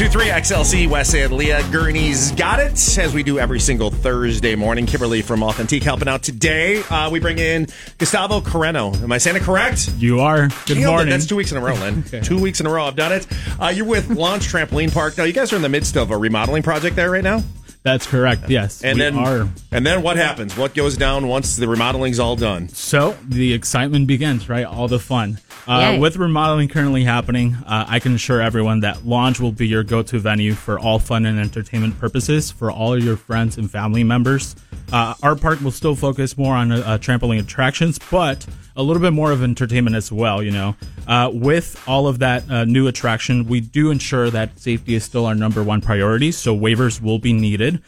102.3 XLC, Wes and Leah. Gurney's got it, as we do every single Thursday morning. Kimberly from Authentique helping out today. We bring in Gustavo Carreno. Am I saying it correct? You are. Good morning. That's 2 weeks in a row, Lynn. Okay. 2 weeks in a row I've done it. You're with Launch Trampoline Park. Now, you guys are in the midst of a remodeling project there right now? That's correct, yes. And then what happens? What goes down once the remodeling's all done? So the excitement begins, right? All the fun. With remodeling currently happening, I can assure everyone that Launch will be your go-to venue for all fun and entertainment purposes for all of your friends and family members. Our park will still focus more on trampoline attractions, but a little bit more of entertainment as well, you know. With all of that new attraction, we do ensure that safety is still our number one priority, so waivers will be needed.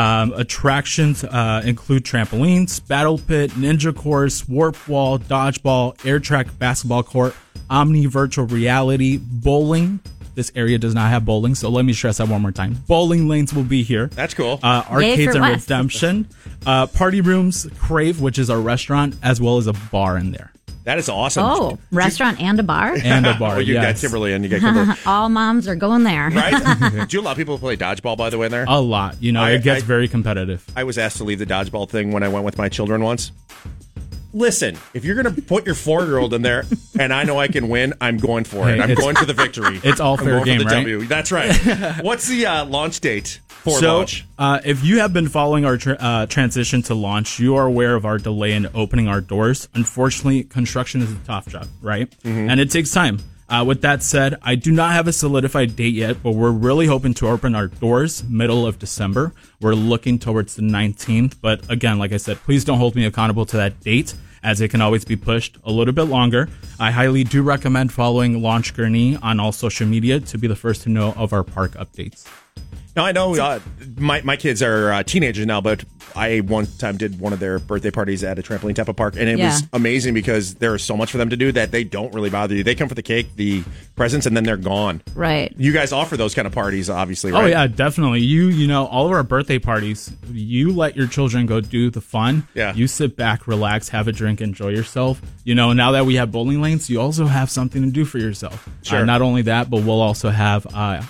Attractions include trampolines, battle pit, ninja course, warp wall, dodgeball, air track basketball court, Omni virtual reality, bowling. This area does not have bowling, so let me stress that one more time. Bowling lanes will be here. That's cool. Arcades and redemption, party rooms, Crave, which is our restaurant, as well as a bar in there. That is awesome. Oh, restaurant and a bar? And a bar, well, you got Kimberly and you got Kimberly. All moms are going there. Right? Do you allow people to play dodgeball, by the way, in there? A lot. You know, it gets very competitive. I was asked to leave the dodgeball thing when I went with my children once. Listen, if you're going to put your 4-year-old in there and I know I can win, I'm going for it. I'm going for the victory. It's all fair game, right? W. That's right. What's the launch date for Launch? If you have been following our transition to Launch, you are aware of our delay in opening our doors. Unfortunately, construction is a tough job, right? Mm-hmm. And it takes time. With that said, I do not have a solidified date yet, but we're really hoping to open our doors middle of December. We're looking towards the 19th. But again, like I said, please don't hold me accountable to that date, as it can always be pushed a little bit longer. I highly do recommend following Launch Gurney on all social media to be the first to know of our park updates. Now, I know my kids are teenagers now, but I one time did one of their birthday parties at a Trampoline Tampa Park, and it was amazing because there is so much for them to do that they don't really bother you. They come for the cake, the presents, and then they're gone. Right. You guys offer those kind of parties, obviously, right? Oh, yeah, definitely. You know, all of our birthday parties, you let your children go do the fun. Yeah. You sit back, relax, have a drink, enjoy yourself. You know, now that we have bowling lanes, you also have something to do for yourself. Sure. Not only that, but we'll also have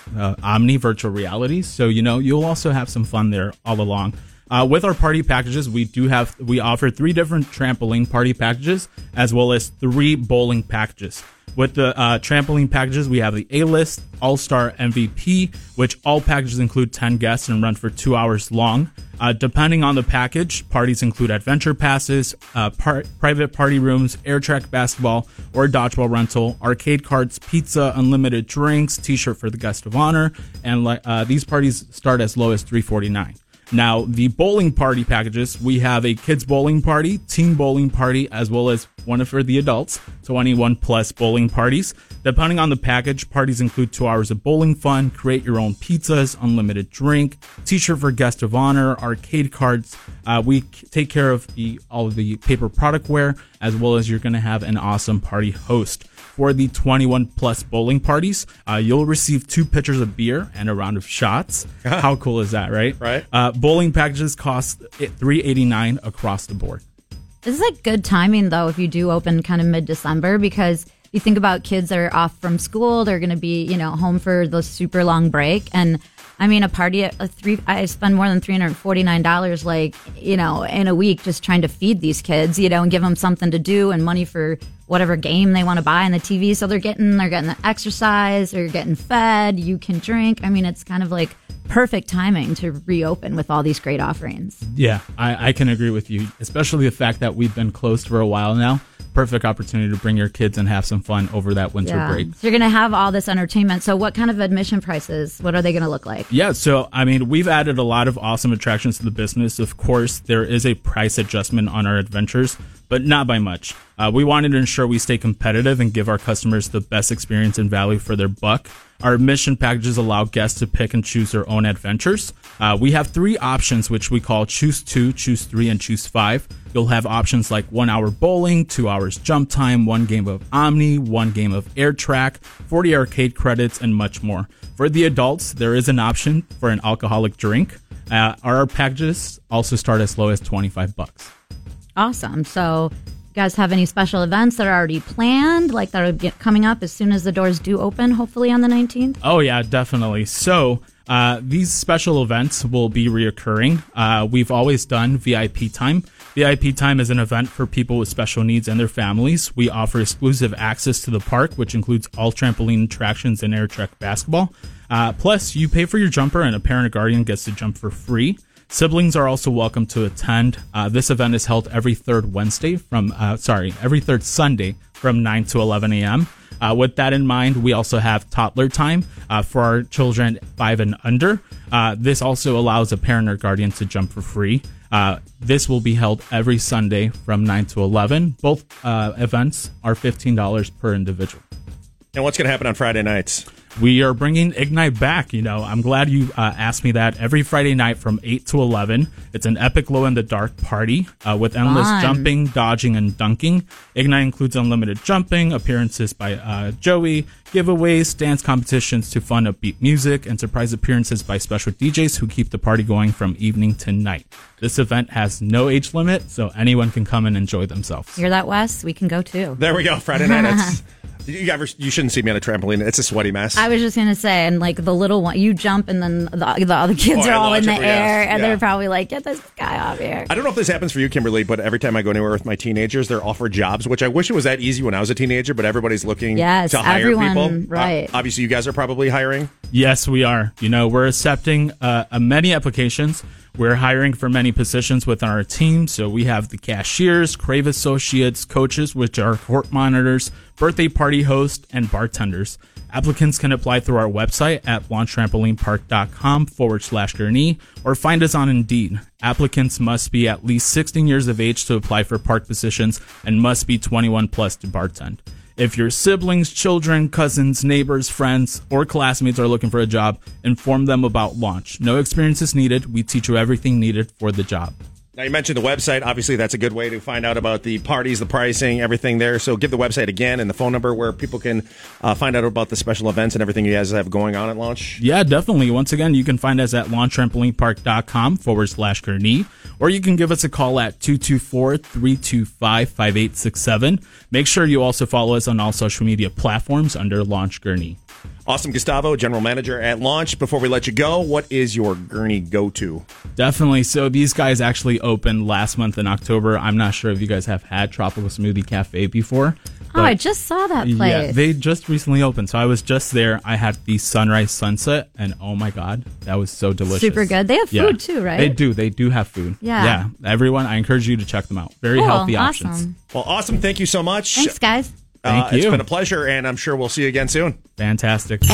Omni virtual reality. So, you know, you'll also have some fun there all along. With our party packages, we offer 3 different trampoline party packages, as well as 3 bowling packages. With the trampoline packages, we have the A-List, All-Star, MVP, which all packages include 10 guests and run for 2 hours long. Depending on the package, parties include adventure passes, private party rooms, air track basketball or dodgeball rental, arcade cards, pizza, unlimited drinks, t-shirt for the guest of honor, and these parties start as low as $349. Now, the bowling party packages, we have a kids bowling party, teen bowling party, as well as one for the adults, 21 plus bowling parties. Depending on the package, parties include 2 hours of bowling fun, create your own pizzas, unlimited drink, t-shirt for guest of honor, arcade cards. We take care of all of the paper product wear, as well as you're going to have an awesome party host. For the 21 plus bowling parties, you'll receive 2 pitchers of beer and a round of shots. How cool is that, right? Right. Bowling packages cost $389 across the board. This is like good timing, though, if you do open kind of mid-December, because you think about kids that are off from school, they're going to be, you know, home for the super long break. And I mean, a party at I spend more than $349, like, you know, in a week just trying to feed these kids, you know, and give them something to do and money for whatever game they want to buy on the TV. So they're getting the exercise, they're getting fed, you can drink. I mean, it's kind of like perfect timing to reopen with all these great offerings. Yeah, I can agree with you, especially the fact that we've been closed for a while now. Perfect opportunity to bring your kids and have some fun over that winter break. So you're going to have all this entertainment. So what kind of admission prices, what are they going to look like? Yeah, so I mean, we've added a lot of awesome attractions to the business. Of course, there is a price adjustment on our adventures, but not by much. We wanted to ensure we stay competitive and give our customers the best experience and value for their buck. Our admission packages allow guests to pick and choose their own adventures. We have 3 options, which we call Choose 2, Choose 3, and Choose 5. You'll have options like 1 hour bowling, 2 hours jump time, 1 game of Omni, 1 game of Air Track, 40 arcade credits, and much more. For the adults, there is an option for an alcoholic drink. Our packages also start as low as $25. Awesome. So guys have any special events that are already planned, like that are coming up as soon as the doors do open, hopefully on the 19th? Oh, yeah, definitely. So these special events will be reoccurring. We've always done VIP Time. VIP Time is an event for people with special needs and their families. We offer exclusive access to the park, which includes all trampoline attractions and air track basketball. Plus, you pay for your jumper and a parent or guardian gets to jump for free. Siblings are also welcome to attend. This event is held every third Sunday from 9 to 11 a.m. With that in mind, we also have toddler time for our children 5 and under. This also allows a parent or guardian to jump for free. This will be held every Sunday from 9 to 11. Both events are $15 per individual. And what's going to happen on Friday nights? We are bringing Ignite back. I'm glad you asked me that. Every Friday night from 8 to 11, it's an epic glow-in-the-dark party with endless jumping, dodging, and dunking. Ignite includes unlimited jumping, appearances by Joey, giveaways, dance competitions to fun, upbeat music, and surprise appearances by special DJs who keep the party going from evening to night. This event has no age limit, so anyone can come and enjoy themselves. Hear that, Wes? We can go too. There we go. Friday night. You shouldn't see me on a trampoline. It's a sweaty mess. I was just going to say, and like the little one, you jump and then the other kids are all in the air and they're probably like, get this guy off here. I don't know if this happens for you, Kimberly, but every time I go anywhere with my teenagers, they're offered jobs, which I wish it was that easy when I was a teenager, but everybody's looking to hire people. Right. Obviously, you guys are probably hiring. Yes, we are. We're accepting many applications. We're hiring for many positions within our team. So we have the cashiers, Crave associates, coaches, which are court monitors, birthday party hosts, and bartenders. Applicants can apply through our website at launchtrampolinepark.com/Gurnee or find us on Indeed. Applicants must be at least 16 years of age to apply for park positions and must be 21 plus to bartend. If your siblings, children, cousins, neighbors, friends, or classmates are looking for a job, inform them about Launch. No experience is needed. We teach you everything needed for the job. Now, you mentioned the website. Obviously, that's a good way to find out about the parties, the pricing, everything there. So give the website again and the phone number where people can find out about the special events and everything you guys have going on at Launch. Yeah, definitely. Once again, you can find us at launchtrampolinepark.com/Gurnee, or you can give us a call at 224-325-5867. Make sure you also follow us on all social media platforms under Launch Gurnee. Awesome. Gustavo, General Manager at Launch. Before we let you go, what is your Gurnee go-to? Definitely. So these guys actually opened last month in October. I'm not sure if you guys have had Tropical Smoothie Cafe before. Oh, I just saw that place. Yeah, they just recently opened. So I was just there. I had the sunrise sunset, and oh my God, that was so delicious. Super good. They have food too, right? They do. They do have food. Yeah. Everyone, I encourage you to check them out. Very healthy options. Well, awesome. Thank you so much. Thanks, guys. Thank you. It's been a pleasure, and I'm sure we'll see you again soon. Fantastic.